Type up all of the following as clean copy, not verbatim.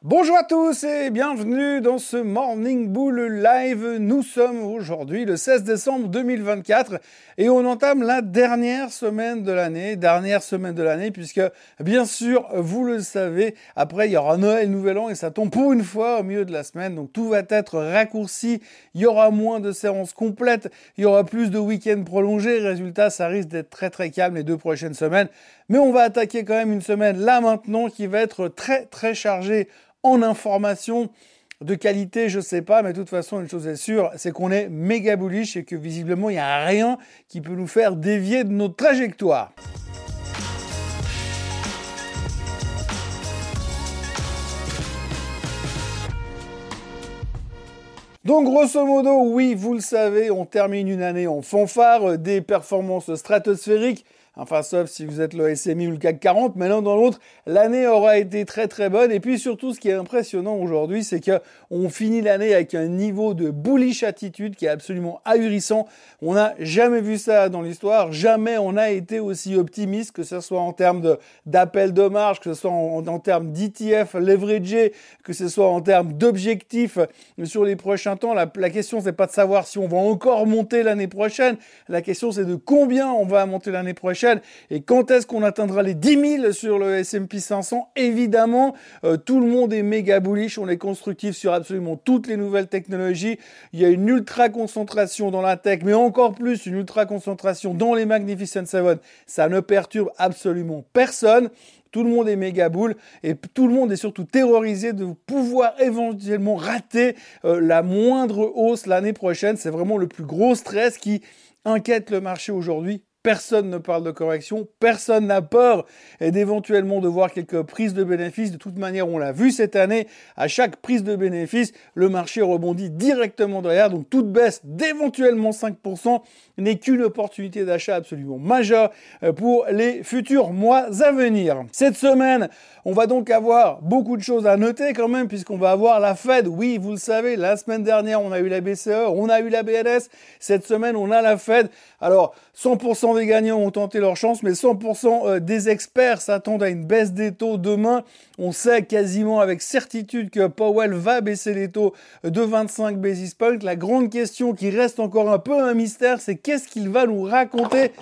Bonjour à tous et bienvenue dans ce Morning Bull Live. Nous sommes aujourd'hui le 16 décembre 2024 et on entame la dernière semaine de l'année puisque bien sûr, vous le savez, après il y aura Noël, Nouvel An et ça tombe pour une fois au milieu de la semaine. Donc tout va être raccourci, il y aura moins de séances complètes, il y aura plus de week-ends prolongés. Résultat, ça risque d'être très très calme les 2 prochaines semaines. Mais on va attaquer quand même une semaine là maintenant qui va être très très chargée en information de qualité, je sais pas, mais de toute façon, une chose est sûre, c'est qu'on est méga bullish et que visiblement, il n'y a rien qui peut nous faire dévier de notre trajectoire. Donc grosso modo, oui, vous le savez, on termine une année en fanfare, des performances stratosphériques. Enfin, sauf si vous êtes le SMI ou le CAC 40, mais l'un dans l'autre, l'année aura été très très bonne. Et puis surtout, ce qui est impressionnant aujourd'hui, c'est que on finit l'année avec un niveau de bullish attitude qui est absolument ahurissant. On n'a jamais vu ça dans l'histoire. Jamais on a été aussi optimiste, que ce soit en termes d'appel de marge, que ce soit en termes d'ETF leveragé, que ce soit en termes d'objectifs sur les prochains temps. La question, c'est pas de savoir si on va encore monter l'année prochaine. La question, c'est de combien on va monter l'année prochaine. Et quand est-ce qu'on atteindra les 10 000 sur le S&P 500? Évidemment, tout le monde est méga bullish, on est constructif sur absolument toutes les nouvelles technologies. Il y a une ultra concentration dans la tech, mais encore plus une ultra concentration dans les Magnificent Seven. Ça ne perturbe absolument personne. Tout le monde est méga bull et tout le monde est surtout terrorisé de pouvoir éventuellement rater la moindre hausse l'année prochaine. C'est vraiment le plus gros stress qui inquiète le marché aujourd'hui. Personne ne parle de correction, personne n'a peur d'éventuellement de voir quelques prises de bénéfices. De toute manière, on l'a vu cette année, à chaque prise de bénéfice, le marché rebondit directement derrière. Donc toute baisse d'éventuellement 5% n'est qu'une opportunité d'achat absolument majeure pour les futurs mois à venir. Cette semaine, on va donc avoir beaucoup de choses à noter quand même, puisqu'on va avoir la Fed. Oui, vous le savez, la semaine dernière, on a eu la BCE, on a eu la BLS. Cette semaine, on a la Fed. Alors, 100% des gagnants ont tenté leur chance, mais 100% des experts s'attendent à une baisse des taux demain. On sait quasiment avec certitude que Powell va baisser les taux de 25 basis points. La grande question qui reste encore un peu un mystère, c'est qu'est-ce qu'il va nous raconter?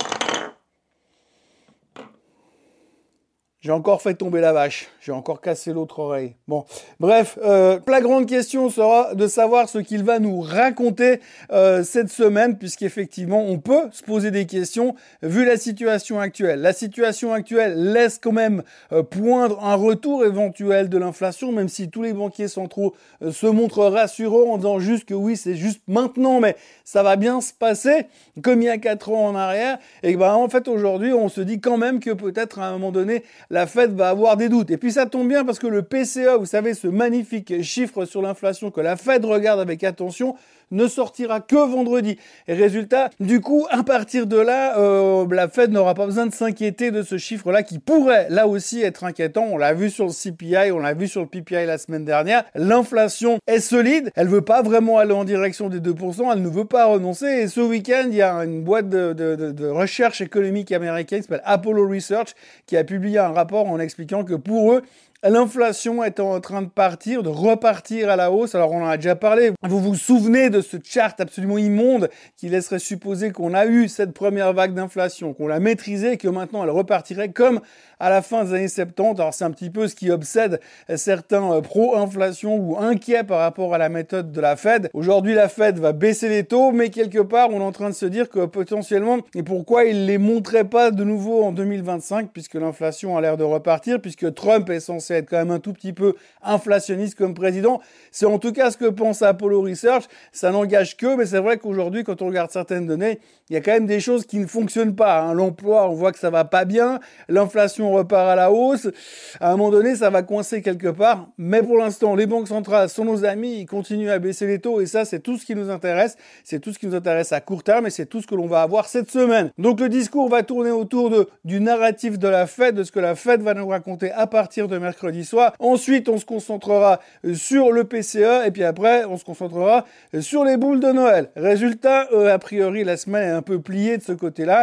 J'ai encore fait tomber la vache. J'ai encore cassé l'autre oreille. Bon, bref, la grande question sera de savoir ce qu'il va nous raconter cette semaine, puisqu'effectivement, on peut se poser des questions vu la situation actuelle. La situation actuelle laisse quand même poindre un retour éventuel de l'inflation, même si tous les banquiers centraux se montrent rassurants en disant juste que oui, c'est juste maintenant, mais ça va bien se passer, comme il y a 4 ans en arrière. Et ben en fait, aujourd'hui, on se dit quand même que peut-être à un moment donné, la Fed va avoir des doutes. Et puis ça tombe bien parce que le PCE, vous savez, ce magnifique chiffre sur l'inflation que la Fed regarde avec attention, ne sortira que vendredi. Et résultat, du coup, à partir de là, la Fed n'aura pas besoin de s'inquiéter de ce chiffre-là qui pourrait, là aussi, être inquiétant. On l'a vu sur le CPI, on l'a vu sur le PPI la semaine dernière. L'inflation est solide. Elle veut pas vraiment aller en direction des 2%. Elle ne veut pas renoncer. Et ce week-end, il y a une boîte de recherche économique américaine qui s'appelle Apollo Research qui a publié un rapport en expliquant que pour eux, l'inflation est en train de repartir à la hausse. Alors on en a déjà parlé. Vous vous souvenez de ce chart absolument immonde qui laisserait supposer qu'on a eu cette première vague d'inflation, qu'on l'a maîtrisée et que maintenant elle repartirait comme à la fin des années 70. Alors c'est un petit peu ce qui obsède certains pro-inflation ou inquiets par rapport à la méthode de la Fed. Aujourd'hui la Fed va baisser les taux, mais quelque part on est en train de se dire que potentiellement, et pourquoi il les monterait pas de nouveau en 2025 puisque l'inflation a l'air de repartir, puisque Trump est censé être quand même un tout petit peu inflationniste comme président. C'est en tout cas ce que pense Apollo Research. Ça n'engage que, mais c'est vrai qu'aujourd'hui, quand on regarde certaines données, il y a quand même des choses qui ne fonctionnent pas. Hein. L'emploi, on voit que ça va pas bien. L'inflation repart à la hausse. À un moment donné, ça va coincer quelque part. Mais pour l'instant, les banques centrales sont nos amis. Ils continuent à baisser les taux. Et ça, c'est tout ce qui nous intéresse. C'est tout ce qui nous intéresse à court terme. Et c'est tout ce que l'on va avoir cette semaine. Donc, le discours va tourner autour du narratif de la Fed, de ce que la Fed va nous raconter à partir de mercredi soir. Ensuite, on se concentrera sur le PCE. Et puis après, on se concentrera sur les boules de Noël. Résultat, a priori, la semaine est un peu pliée de ce côté-là.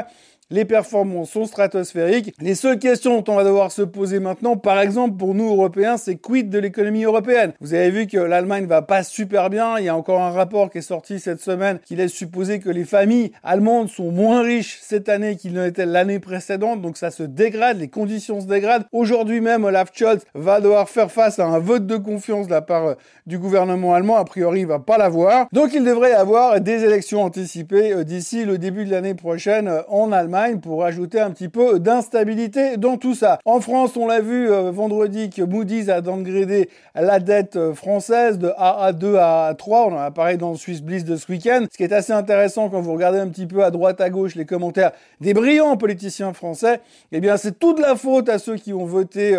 Les performances sont stratosphériques. Les seules questions dont on va devoir se poser maintenant, par exemple pour nous Européens, c'est quid de l'économie européenne. Vous avez vu que l'Allemagne va pas super bien. Il y a encore un rapport qui est sorti cette semaine qui laisse supposer que les familles allemandes sont moins riches cette année qu'ils ne l'étaient l'année précédente. Donc ça se dégrade, les conditions se dégradent. Aujourd'hui même, Olaf Scholz va devoir faire face à un vote de confiance de la part du gouvernement allemand. A priori, il va pas l'avoir. Donc il devrait y avoir des élections anticipées d'ici le début de l'année prochaine en Allemagne, pour ajouter un petit peu d'instabilité dans tout ça. En France, on l'a vu vendredi que Moody's a downgradé la dette française de AA2 à AA3. On en a parlé dans le Swiss Bliss de ce week-end. Ce qui est assez intéressant quand vous regardez un petit peu à droite à gauche les commentaires des brillants politiciens français, eh bien c'est toute la faute à ceux qui ont voté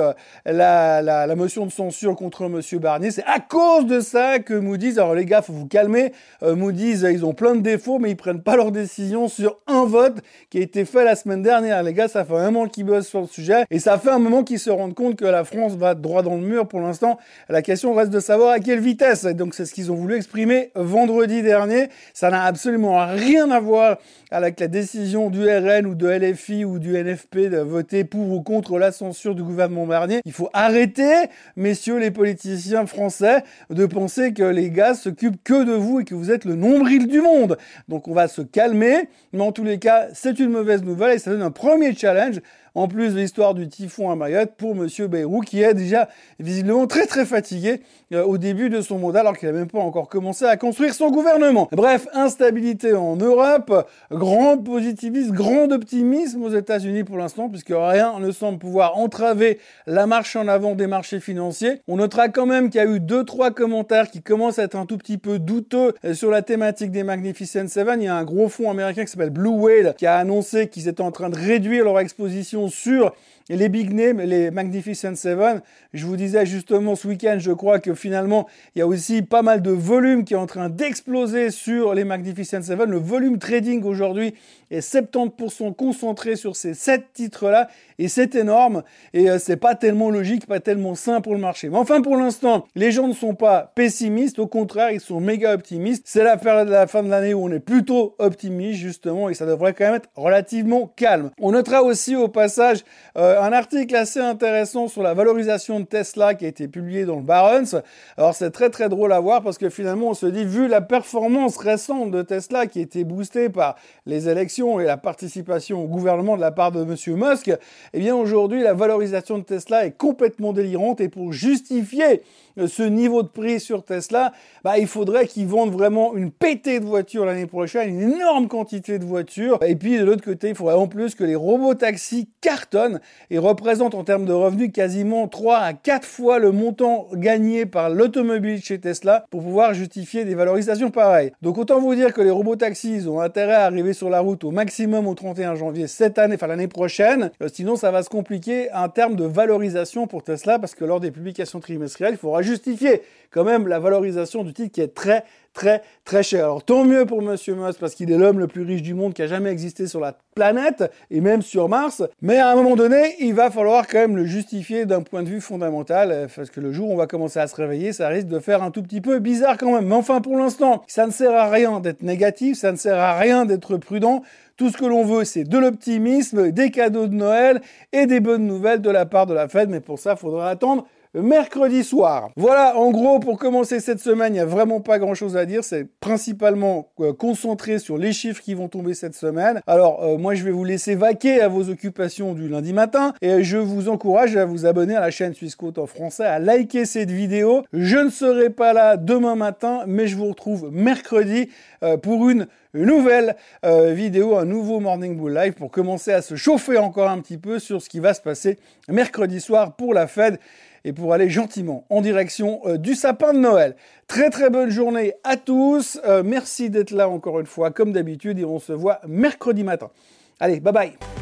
la motion de censure contre Monsieur Barnier. C'est à cause de ça que Moody's, alors les gars, faut vous calmer. Moody's, ils ont plein de défauts, mais ils prennent pas leurs décisions sur un vote qui a été fait la semaine dernière. Les gars, ça fait un moment qu'ils bossent sur le sujet et ça fait un moment qu'ils se rendent compte que la France va droit dans le mur pour l'instant. La question reste de savoir à quelle vitesse. Et donc, c'est ce qu'ils ont voulu exprimer vendredi dernier. Ça n'a absolument rien à voir avec la décision du RN ou de LFI ou du NFP de voter pour ou contre la censure du gouvernement Barnier. Il faut arrêter, messieurs les politiciens français, de penser que les gars s'occupent que de vous et que vous êtes le nombril du monde. Donc, on va se calmer. Mais en tous les cas, c'est une mauvaise nouvelle et ça donne un premier challenge, en plus de l'histoire du typhon à Mayotte, pour Monsieur Bayrou, qui est déjà visiblement très très fatigué au début de son mandat, alors qu'il n'a même pas encore commencé à construire son gouvernement. Bref, instabilité en Europe, grand positivisme, grand optimisme aux États-Unis pour l'instant, puisque rien ne semble pouvoir entraver la marche en avant des marchés financiers. On notera quand même qu'il y a eu 2-3 commentaires qui commencent à être un tout petit peu douteux sur la thématique des Magnificent Seven. Il y a un gros fonds américain qui s'appelle Blue Whale qui a annoncé qu'ils étaient en train de réduire leur exposition sur les big names, les Magnificent Seven. Je vous disais justement ce week-end, je crois que finalement, il y a aussi pas mal de volume qui est en train d'exploser sur les Magnificent Seven. Le volume trading aujourd'hui est 70% concentré sur ces 7 titres-là et c'est énorme et c'est pas tellement logique, pas tellement sain pour le marché. Mais enfin, pour l'instant, les gens ne sont pas pessimistes, au contraire, ils sont méga optimistes. C'est la fin de l'année où on est plutôt optimiste justement et ça devrait quand même être relativement calme. On notera aussi au passage un article assez intéressant sur la valorisation de Tesla qui a été publié dans le Barron's. Alors c'est très très drôle à voir parce que finalement on se dit, vu la performance récente de Tesla qui a été boostée par les élections et la participation au gouvernement de la part de Monsieur Musk, eh bien aujourd'hui la valorisation de Tesla est complètement délirante et pour justifier ce niveau de prix sur Tesla, il faudrait qu'ils vendent vraiment une pétée de voitures l'année prochaine, une énorme quantité de voitures. Et puis de l'autre côté, il faudrait en plus que les robotaxis cartonnent et représentent en termes de revenus quasiment 3 à 4 fois le montant gagné par l'automobile chez Tesla pour pouvoir justifier des valorisations pareilles. Donc autant vous dire que les robotaxis ont intérêt à arriver sur la route au maximum au 31 janvier cette année, enfin l'année prochaine. Sinon ça va se compliquer en termes de valorisation pour Tesla parce que lors des publications trimestrielles, il faudra justifier quand même la valorisation du titre qui est très très très cher. Alors tant mieux pour Monsieur Musk parce qu'il est l'homme le plus riche du monde qui a jamais existé sur la planète et même sur Mars, mais à un moment donné, il va falloir quand même le justifier d'un point de vue fondamental parce que le jour où on va commencer à se réveiller, ça risque de faire un tout petit peu bizarre quand même. Mais enfin pour l'instant, ça ne sert à rien d'être négatif, ça ne sert à rien d'être prudent. Tout ce que l'on veut, c'est de l'optimisme, des cadeaux de Noël et des bonnes nouvelles de la part de la Fed, mais pour ça, il faudra attendre mercredi soir. Voilà, en gros, pour commencer cette semaine, il n'y a vraiment pas grand-chose à dire. C'est principalement concentré sur les chiffres qui vont tomber cette semaine. Alors, moi, je vais vous laisser vaquer à vos occupations du lundi matin et je vous encourage à vous abonner à la chaîne Swissquote en français, à liker cette vidéo. Je ne serai pas là demain matin, mais je vous retrouve mercredi pour une nouvelle vidéo, un nouveau Morning Bull Live pour commencer à se chauffer encore un petit peu sur ce qui va se passer mercredi soir pour la Fed et pour aller gentiment en direction du sapin de Noël. Très très bonne journée à tous. Merci d'être là encore une fois comme d'habitude et on se voit mercredi matin. Allez, bye bye.